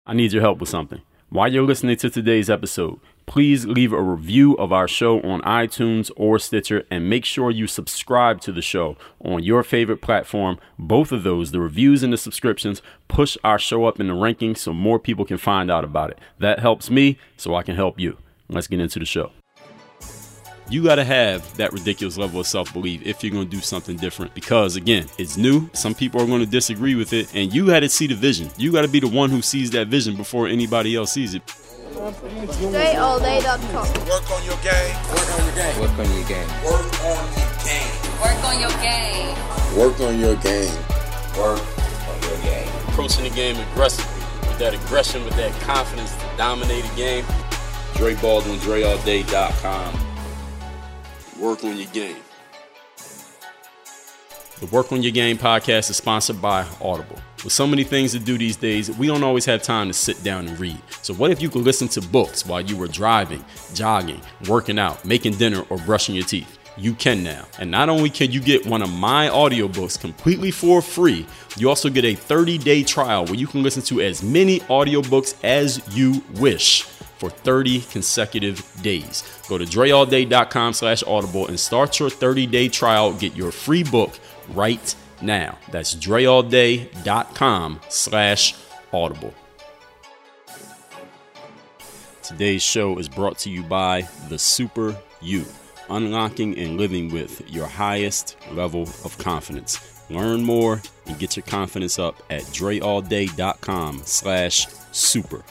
I need your help with something. While you're listening to today's episode, please leave a review of our show on iTunes or Stitcher, and make sure you subscribe to the show on your favorite platform. Both of those, the reviews and the subscriptions, push our show up in the rankings so more people can find out about it. That helps me so I can help you. Let's get into the show. You got to have that ridiculous level of self-belief if you're going to do something different, because again, it's new. Some people are going to disagree with it, and you got to see the vision. You got to be the one who sees that vision before anybody else sees it. DreAllDay.com. Work on your game. Work on your game. Work on your game. Work on your game. Work on your game. Work on your game. Work on your game. Approaching the game aggressively, with that aggression, with that confidence to dominate a game. Dre Baldwin, DreAllDay.com. Work on your game. The Work on Your Game podcast is sponsored by Audible. With so many things to do these days, we don't always have time to sit down and read. So what if you could listen to books while you were driving, jogging, working out, making dinner, or brushing your teeth? You can now. And not only can you get one of my audiobooks completely for free, you also get a 30-day trial where you can listen to as many audiobooks as you wish for 30 consecutive days. Go to DreAllDay.com/audible and start your 30-day trial. Get your free book right now. That's DreAllDay.com/audible. Today's show is brought to you by The Super You, unlocking and living with your highest level of confidence. Learn more and get your confidence up at DreAllDay.com/super.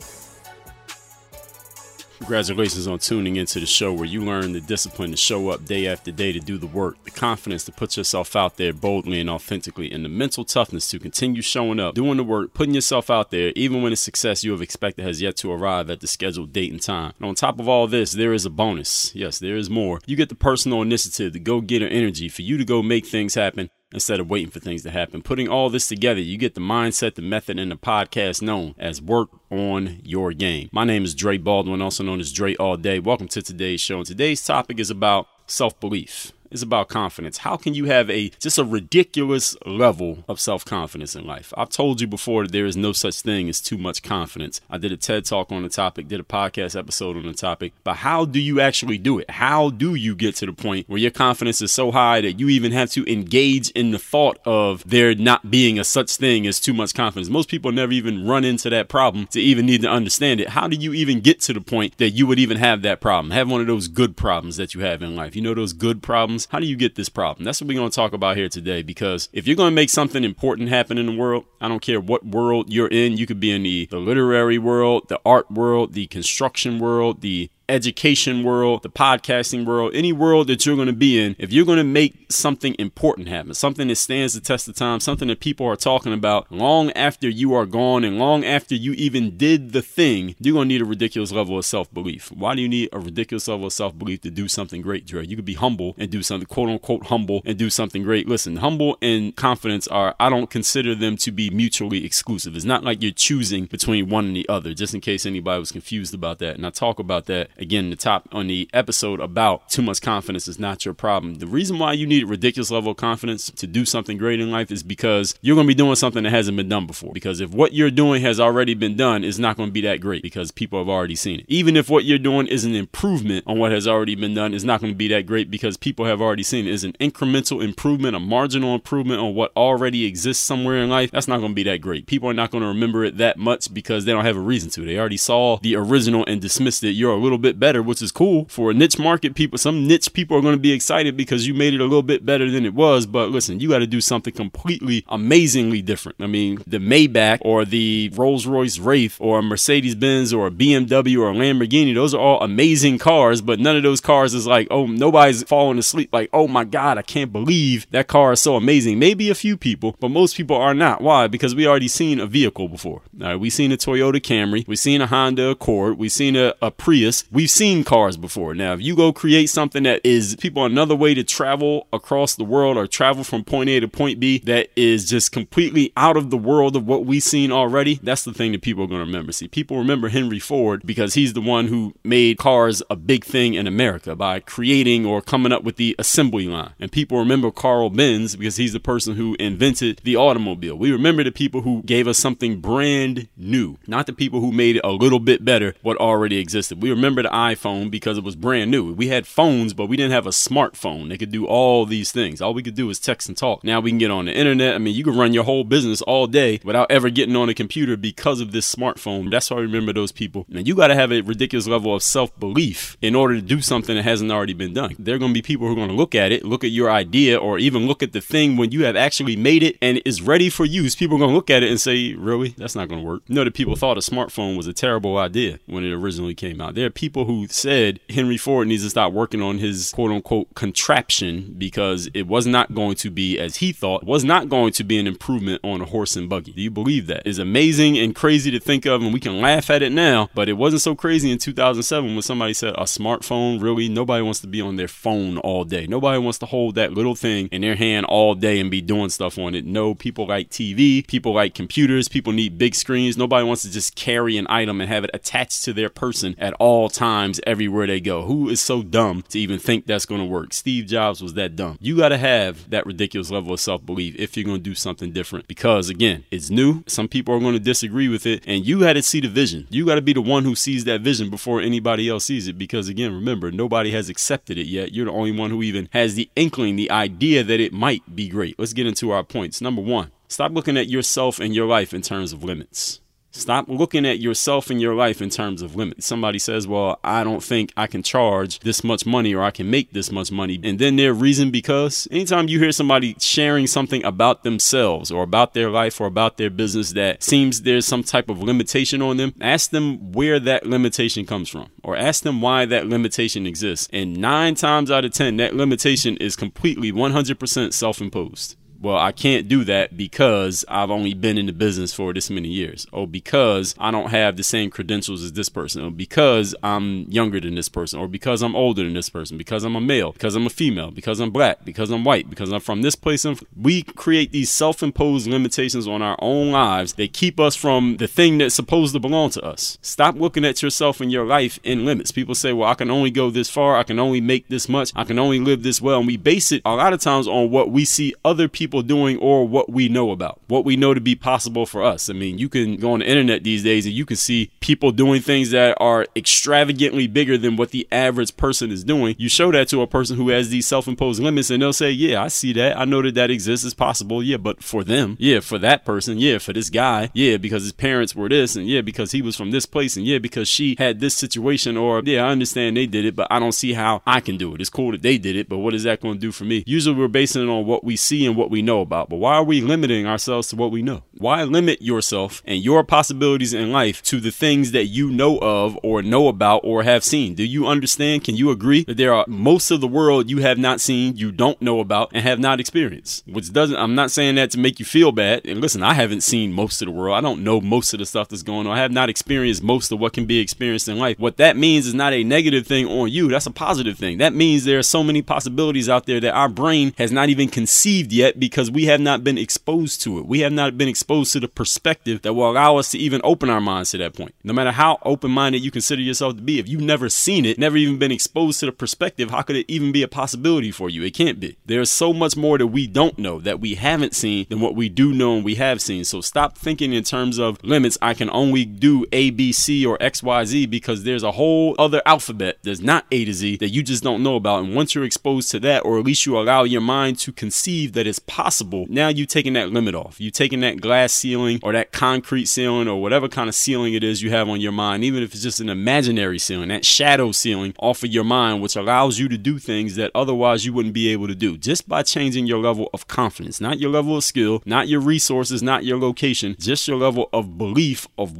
Congratulations on tuning into the show where you learn the discipline to show up day after day to do the work, the confidence to put yourself out there boldly and authentically, and the mental toughness to continue showing up, doing the work, putting yourself out there, even when the success you have expected has yet to arrive at the scheduled date and time. And on top of all this, there is a bonus. Yes, there is more. You get the personal initiative, the go-getter energy for you to go make things happen instead of waiting for things to happen. Putting all this together, you get the mindset, the method, and the podcast known as Work on Your Game. My name is Dre Baldwin, also known as Dre All Day. Welcome to today's show. And today's topic is about self-belief. It's about confidence. How can you have just a ridiculous level of self-confidence in life? I've told you before that there is no such thing as too much confidence. I did a TED Talk on the topic, did a podcast episode on the topic, but how do you actually do it? How do you get to the point where your confidence is so high that you even have to engage in the thought of there not being a such thing as too much confidence? Most people never even run into that problem to even need to understand it. How do you even get to the point that you would even have that problem? Have one of those good problems that you have in life. You know those good problems? How do you get this problem? That's what we're going to talk about here today, because if you're going to make something important happen in the world, I don't care what world you're in. You could be in the literary world, the art world, the construction world, the education world, the podcasting world, any world that you're going to be in. If you're going to make something important happen, something that stands the test of time, something that people are talking about long after you are gone and long after you even did the thing, you're going to need a ridiculous level of self-belief. Why do you need a ridiculous level of self-belief to do something great, Dre? You could be humble and do something, quote unquote, humble and do something great. Listen, humble and confidence I don't consider them to be mutually exclusive. It's not like you're choosing between one and the other, just in case anybody was confused about that. And I talk about that again, on the episode about too much confidence is not your problem. The reason why you need a ridiculous level of confidence to do something great in life is because you're going to be doing something that hasn't been done before. Because if what you're doing has already been done, it's not going to be that great because people have already seen it. Even if what you're doing is an improvement on what has already been done, it's not going to be that great because people have already seen it. It's an incremental improvement, a marginal improvement on what already exists somewhere in life. That's not going to be that great. People are not going to remember it that much because they don't have a reason to. They already saw the original and dismissed it. You're a little bit better, which is cool for a niche market. Some niche people are going to be excited because you made it a little bit better than it was. But listen, you got to do something completely amazingly different. I mean, the Maybach or the Rolls-Royce Wraith or a Mercedes-Benz or a BMW or a Lamborghini, those are all amazing cars, but none of those cars is like, oh, nobody's falling asleep like, oh my God, I can't believe that car is so amazing. Maybe a few people, but most people are not. Why? Because we already seen a vehicle before. All right, we seen a Toyota Camry, we seen a Honda Accord, we seen a Prius. We've seen cars before. Now, if you go create something that is people another way to travel across the world or travel from point A to point B that is just completely out of the world of what we've seen already, that's the thing that people are going to remember. See, people remember Henry Ford because he's the one who made cars a big thing in America by creating or coming up with the assembly line. And people remember Carl Benz because he's the person who invented the automobile. We remember the people who gave us something brand new, not the people who made it a little bit better what already existed. We remember the iPhone because it was brand new. We had phones, but we didn't have a smartphone. They could do all these things. All we could do is text and talk. Now we can get on the internet. I mean, you can run your whole business all day without ever getting on a computer because of this smartphone. That's why I remember those people. Now you got to have a ridiculous level of self-belief in order to do something that hasn't already been done. There are going to be people who are going to look at it, look at your idea, or even look at the thing when you have actually made it and is ready for use. People are going to look at it and say, really? That's not going to work. You know that people thought a smartphone was a terrible idea when it originally came out. There are people who said Henry Ford needs to stop working on his quote-unquote contraption because it was not going to be, as he thought, was not going to be an improvement on a horse and buggy. Do you believe that? It's amazing and crazy to think of, and we can laugh at it now, but it wasn't so crazy in 2007 when somebody said a smartphone. Really? Nobody wants to be on their phone all day. Nobody wants to hold that little thing in their hand all day and be doing stuff on it. No, people like TV, people like computers, people need big screens. Nobody wants to just carry an item and have it attached to their person at all times everywhere they go. Who is so dumb to even think that's going to work? Steve Jobs was that dumb. You got to have that ridiculous level of self-belief if you're going to do something different because, again, it's new. Some people are going to disagree with it, and you got to see the vision. You got to be the one who sees that vision before anybody else sees it because, again, remember, nobody has accepted it yet. You're the only one who even has the inkling, the idea that it might be great. Let's get into our points. Number one, stop looking at yourself and your life in terms of limits. Stop looking at yourself and your life in terms of limits. Somebody says, well, I don't think I can charge this much money or I can make this much money. And then their reason because anytime you hear somebody sharing something about themselves or about their life or about their business that seems there's some type of limitation on them, ask them where that limitation comes from or ask them why that limitation exists. And 9 times out of 10, that limitation is completely 100% self-imposed. Well, I can't do that because I've only been in the business for this many years, or because I don't have the same credentials as this person, or because I'm younger than this person, or because I'm older than this person, because I'm a male, because I'm a female, because I'm black, because I'm white, because I'm from this place. We create these self-imposed limitations on our own lives that keep us from the thing that's supposed to belong to us. Stop looking at yourself and your life in limits. People say, well, I can only go this far, I can only make this much, I can only live this well, and we base it a lot of times on what we see other people doing or what we know about, what we know to be possible for us. I mean, you can go on the internet these days and you can see people doing things that are extravagantly bigger than what the average person is doing. You show that to a person who has these self-imposed limits and they'll say, yeah, I see that. I know that that exists. It's possible. Yeah, but for them, yeah, for that person, yeah, for this guy, yeah, because his parents were this, and yeah, because he was from this place, and yeah, because she had this situation, or yeah, I understand they did it, but I don't see how I can do it. It's cool that they did it, but what is that going to do for me? Usually we're basing it on what we see and what we know about. But why are we limiting ourselves to what we know? Why limit yourself and your possibilities in life to the things that you know of or know about or have seen? Do you understand? Can you agree that there are most of the world you have not seen, you don't know about, and have not experienced? Which doesn't, I'm not saying that to make you feel bad. And listen, I haven't seen most of the world. I don't know most of the stuff that's going on. I have not experienced most of what can be experienced in life. What that means is not a negative thing on you. That's a positive thing. That means there are so many possibilities out there that our brain has not even conceived yet because we have not been exposed to it. We have not been exposed to the perspective that will allow us to even open our minds to that point. No matter how open-minded you consider yourself to be, if you've never seen it, never even been exposed to the perspective, how could it even be a possibility for you? It can't be. There's so much more that we don't know, that we haven't seen, than what we do know and we have seen. So stop thinking in terms of limits. I can only do A, B, C, or X, Y, Z, because there's a whole other alphabet that's not A to Z that you just don't know about. And once you're exposed to that, or at least you allow your mind to conceive that it's possible, now you've taken that limit off. You've taken that glass ceiling or that concrete ceiling or whatever kind of ceiling it is you have on your mind, even if it's just an imaginary ceiling, that shadow ceiling off of your mind, which allows you to do things that otherwise you wouldn't be able to do just by changing your level of confidence, not your level of skill, not your resources, not your location, just your level of belief of what's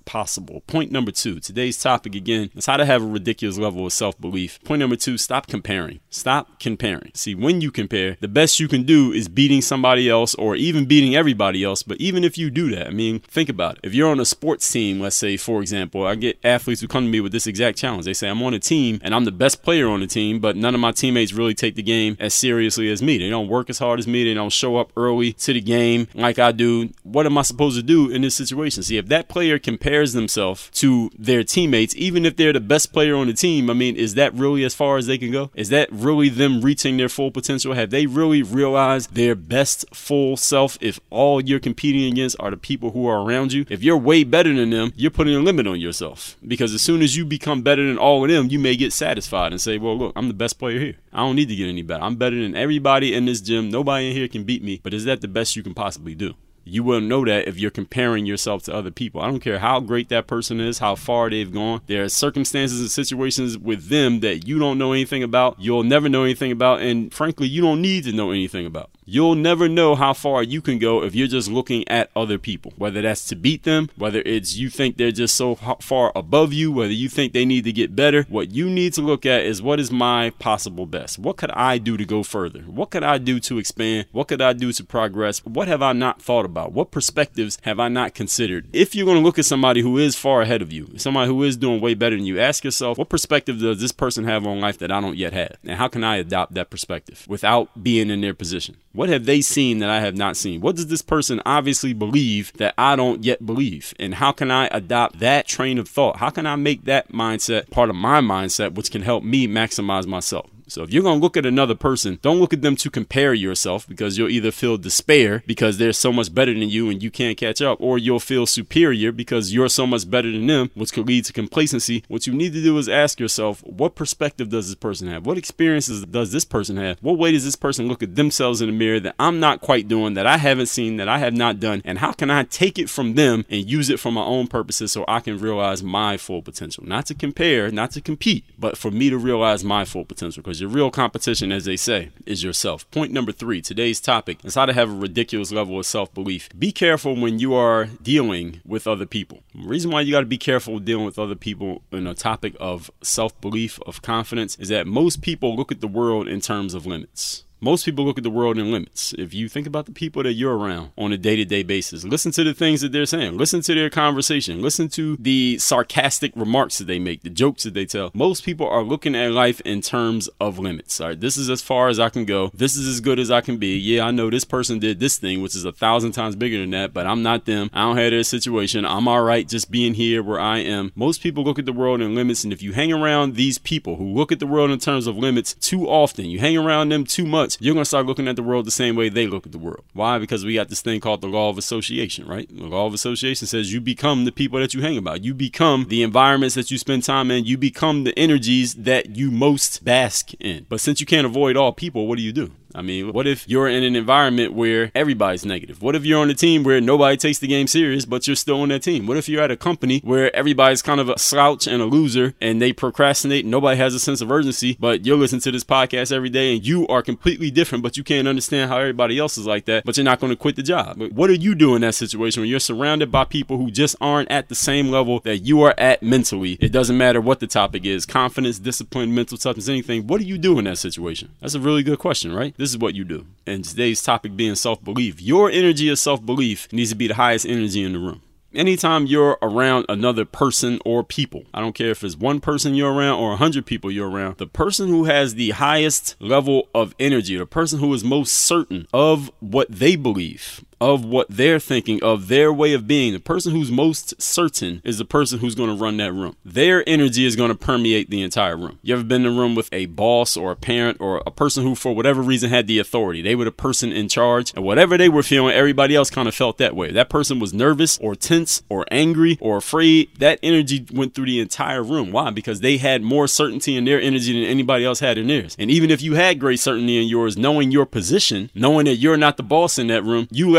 possible. Point number 2, today's topic again is how to have a ridiculous level of self-belief. Point number 2, stop comparing. Stop comparing. See, when you compare, the best you can do is beating somebody else or even beating everybody else. But even if you do that, I mean, think about it. If you're on a sports team, let's say, for example, I get athletes who come to me with this exact challenge. They say, I'm on a team and I'm the best player on the team, but none of my teammates really take the game as seriously as me. They don't work as hard as me. They don't show up early to the game like I do. What am I supposed to do in this situation? See, if that player compares themselves to their teammates, even if they're the best player on the team, I mean, is that really as far as they can go? Is that really them reaching their full potential? Have they really realized their best full self if all you're competing against are the people who are around you? If you're way better than them, you're putting a limit on yourself, because as soon as you become better than all of them, you may get satisfied and say, well, look, I'm the best player here. I don't need to get any better. I'm better than everybody in this gym. Nobody in here can beat me. But is that the best you can possibly do? You will know that if you're comparing yourself to other people. I don't care how great that person is, how far they've gone. There are circumstances and situations with them that you don't know anything about, you'll never know anything about, and frankly, you don't need to know anything about. You'll never know how far you can go if you're just looking at other people, whether that's to beat them, whether it's you think they're just so far above you, whether you think they need to get better. What you need to look at is, what is my possible best? What could I do to go further? What could I do to expand? What could I do to progress? What have I not thought about? What perspectives have I not considered? If you're going to look at somebody who is far ahead of you, somebody who is doing way better than you, ask yourself, what perspective does this person have on life that I don't yet have? And how can I adopt that perspective without being in their position? What have they seen that I have not seen? What does this person obviously believe that I don't yet believe? And how can I adopt that train of thought? How can I make that mindset part of my mindset, which can help me maximize myself? So if you're going to look at another person, don't look at them to compare yourself, because you'll either feel despair because they're so much better than you and you can't catch up, or you'll feel superior because you're so much better than them, which could lead to complacency. What you need to do is ask yourself, what perspective does this person have? What experiences does this person have? What way does this person look at themselves in the mirror that I'm not quite doing, that I haven't seen, that I have not done? And how can I take it from them and use it for my own purposes so I can realize my full potential? Not to compare, not to compete, but for me to realize my full potential, because your real competition, as they say, is yourself. Point number 3, today's topic is how to have a ridiculous level of self-belief. Be careful when you are dealing with other people. The reason why you got to be careful dealing with other people in a topic of self-belief, of confidence, is that most people look at the world in terms of limits. Most people look at the world in limits. If you think about the people that you're around on a day-to-day basis, listen to the things that they're saying, listen to their conversation, listen to the sarcastic remarks that they make, the jokes that they tell. Most people are looking at life in terms of limits. All right, this is as far as I can go. This is as good as I can be. Yeah, I know this person did this thing, which is 1,000 times bigger than that, but I'm not them. I don't have their situation. I'm all right just being here where I am. Most people look at the world in limits, and if you hang around these people who look at the world in terms of limits too often, you hang around them too much, you're going to start looking at the world the same way they look at the world. Why? Because we got this thing called the law of association, right? The law of association says you become the people that you hang about. You become the environments that you spend time in. You become the energies that you most bask in. But since you can't avoid all people, what do? I mean, what if you're in an environment where everybody's negative? What if you're on a team where nobody takes the game serious, but you're still on that team? What if you're at a company where everybody's kind of a slouch and a loser and they procrastinate, nobody has a sense of urgency, but you're listening to this podcast every day and you are completely different, but you can't understand how everybody else is like that, but you're not going to quit the job? But what do you do in that situation when you're surrounded by people who just aren't at the same level that you are at mentally? It doesn't matter what the topic is, confidence, discipline, mental toughness, anything. What do you do in that situation? That's a really good question, right? This is what you do. And today's topic being self-belief. Your energy of self-belief needs to be the highest energy in the room. Anytime you're around another person or people, I don't care if it's one person you're around or 100 people you're around, the person who has the highest level of energy, the person who is most certain of what they believe, of what they're thinking, of their way of being, the person who's most certain is the person who's going to run that room. Their energy is going to permeate the entire room. You ever been in a room with a boss or a parent or a person who for whatever reason had the authority? They were the person in charge, and whatever they were feeling, everybody else kind of felt that way. That person was nervous or tense or angry or afraid. That energy went through the entire room. Why? Because they had more certainty in their energy than anybody else had in theirs. And even if you had great certainty in yours, knowing your position, knowing that you're not the boss in that room, you let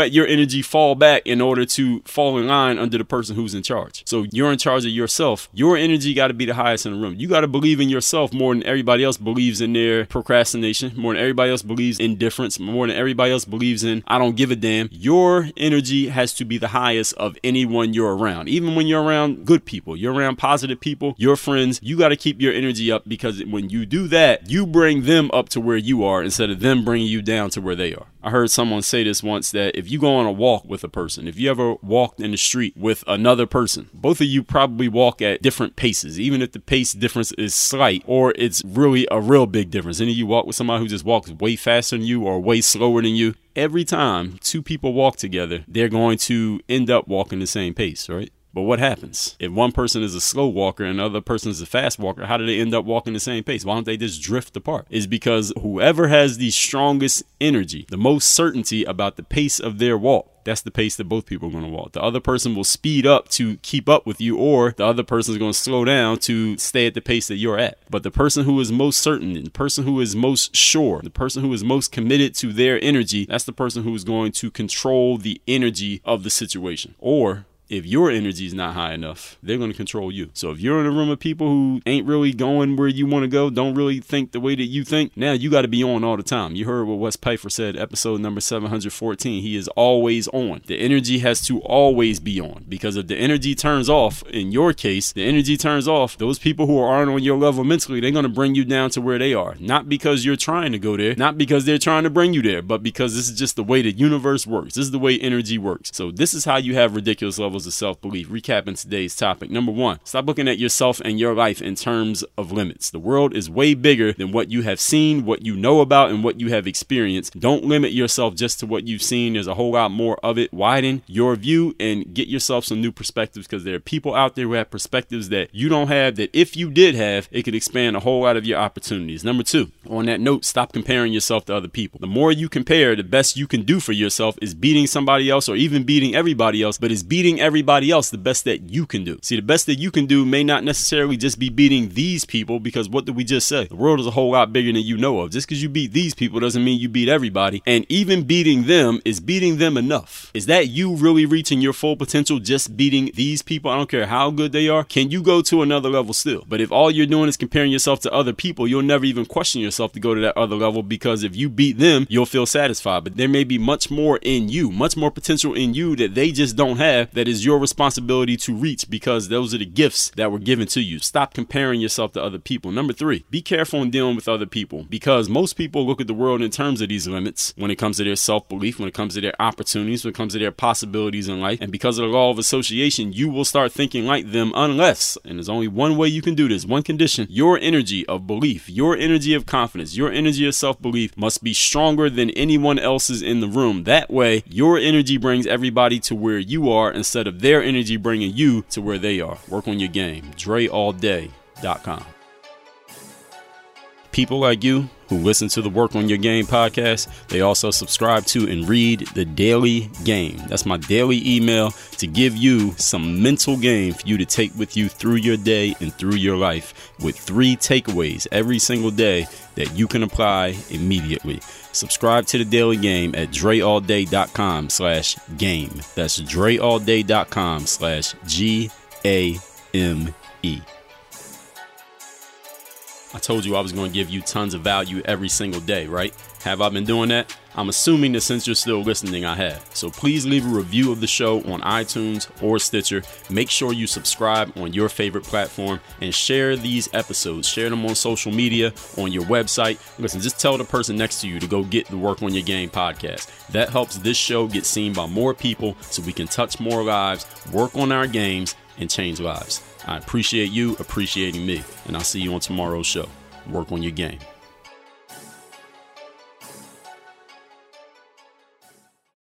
let your energy fall back in order to fall in line under the person who's in charge. So you're in charge of yourself. Your energy got to be the highest in the room. You got to believe in yourself more than everybody else believes in their procrastination, more than everybody else believes in indifference, more than everybody else believes in I don't give a damn. Your energy has to be the highest of anyone you're around. Even when you're around good people, you're around positive people, your friends, you got to keep your energy up, because when you do that, you bring them up to where you are instead of them bringing you down to where they are. I heard someone say this once, that if you go on a walk with a person, if you ever walked in the street with another person, both of you probably walk at different paces, even if the pace difference is slight or it's really a real big difference. Any of you walk with somebody who just walks way faster than you or way slower than you, every time two people walk together, they're going to end up walking the same pace, right? But what happens if one person is a slow walker and the other person is a fast walker? How do they end up walking the same pace? Why don't they just drift apart? It's because whoever has the strongest energy, the most certainty about the pace of their walk, that's the pace that both people are going to walk. The other person will speed up to keep up with you, or the other person is going to slow down to stay at the pace that you're at. But the person who is most certain, the person who is most sure, the person who is most committed to their energy, that's the person who is going to control the energy of the situation. Or if your energy is not high enough, they're going to control you. So if you're in a room of people who ain't really going where you want to go, don't really think the way that you think, now you got to be on all the time. You heard what Wes Pfeiffer said, episode number 714. He is always on. The energy has to always be on, because if the energy turns off, in your case, the energy turns off, those people who aren't on your level mentally, they're going to bring you down to where they are. Not because you're trying to go there, not because they're trying to bring you there, but because this is just the way the universe works. This is the way energy works. So this is how you have ridiculous levels of self-belief. Recapping today's topic. Number one, stop looking at yourself and your life in terms of limits. The world is way bigger than what you have seen, what you know about, and what you have experienced. Don't limit yourself just to what you've seen. There's a whole lot more of it. Widen your view and get yourself some new perspectives, because there are people out there who have perspectives that you don't have, that if you did have, it could expand a whole lot of your opportunities. Number two, on that note, stop comparing yourself to other people. The more you compare, the best you can do for yourself is beating somebody else, or even beating everybody else, but it's beating everybody else the best that you can do. See, the best that you can do may not necessarily just be beating these people, because what did we just say? The world is a whole lot bigger than you know of. Just because you beat these people doesn't mean you beat everybody. And even beating them, is beating them enough? Is that you really reaching your full potential just beating these people? I don't care how good they are. Can you go to another level still? But if all you're doing is comparing yourself to other people, you'll never even question yourself to go to that other level, because if you beat them, you'll feel satisfied. But there may be much more in you, much more potential in you that they just don't have, that is your responsibility to reach, because those are the gifts that were given to you. Stop comparing yourself to other people. Number three, be careful in dealing with other people, because most people look at the world in terms of these limits when it comes to their self-belief, when it comes to their opportunities, when it comes to their possibilities in life. And because of the law of association, you will start thinking like them, unless, and there's only one way you can do this, one condition, your energy of belief, your energy of confidence, your energy of self-belief must be stronger than anyone else's in the room. That way, your energy brings everybody to where you are, instead of their energy bringing you to where they are. Work on your game. DreAllDay.com. People like you who listen to the Work on Your Game podcast, they also subscribe to and read the Daily Game. That's my daily email to give you some mental game for you to take with you through your day and through your life, with 3 takeaways every single day that you can apply immediately. Subscribe to the Daily Game at DreAllDay.com/game. That's DreAllDay.com/GAME. I told you I was going to give you tons of value every single day, right? Have I been doing that? I'm assuming that since you're still listening, I have. So please leave a review of the show on iTunes or Stitcher. Make sure you subscribe on your favorite platform and share these episodes. Share them on social media, on your website. Listen, just tell the person next to you to go get the Work on Your Game podcast. That helps this show get seen by more people, so we can touch more lives, work on our games, and change lives. I appreciate you appreciating me, and I'll see you on tomorrow's show. Work on your game.